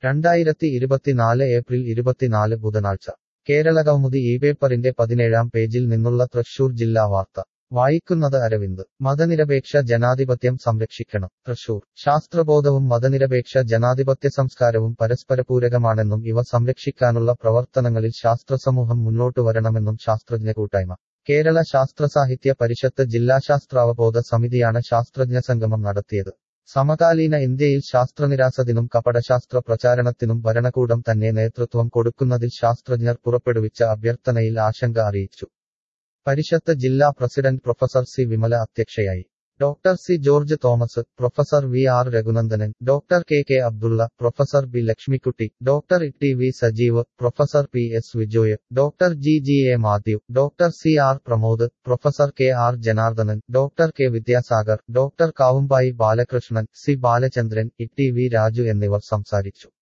2024 April 24 ബുധനാഴ്ച കേരളകൗമുദി പേപ്പറിന്റെ 17-ാം പേജിൽ നിന്നുള്ള തൃശൂർ ജില്ലാ വാർത്ത വായിക്കുന്നത് അരവിന്ദ്. മതനിരപേക്ഷ ജനാധിപത്യം സംരക്ഷിക്കണം. തൃശൂർ. ശാസ്ത്രബോധവും മതനിരപേക്ഷ ജനാധിപത്യ സംസ്കാരവും പരസ്പരപൂരകമാണെന്നും ഇവ സംരക്ഷിക്കാനുള്ള പ്രവർത്തനങ്ങളിൽ ശാസ്ത്രസമൂഹം മുന്നോട്ടു വരണമെന്നും ശാസ്ത്രജ്ഞ കൂട്ടായ്മ. കേരള ശാസ്ത്രസാഹിത്യ പരിഷത്ത് ജില്ലാ ശാസ്ത്രാവബോധ സമിതിയാണ് ശാസ്ത്രജ്ഞ സംഗമം നടത്തിയത്. സമകാലീന ഇന്ത്യയിൽ ശാസ്ത്രനിരാസത്തിനും കപടശാസ്ത്ര പ്രചാരണത്തിനും ഭരണകൂടം തന്നെ നേതൃത്വം കൊടുക്കുന്നതിൽ ശാസ്ത്രജ്ഞർ പുറപ്പെടുവിച്ച അഭ്യർത്ഥനയിൽ ആശങ്ക അറിയിച്ചു. പരിഷത്ത് ജില്ലാ പ്രസിഡന്റ് പ്രൊഫസർ സി വിമല അധ്യക്ഷയായി. Doctor C George Thomas, professor V R Raghunandanan, doctor K K Abdulla, professor B Lakshmikutty, doctor T V Sajeev, professor P S Vijoy, doctor G G A Mathew, doctor C R Pramod, professor K R Janardhanan, doctor K Vidyasagar, doctor Kavumbayi Balakrishnan, C Balachandran, T V Raju എന്നിവർ സംസാരിച്ചു.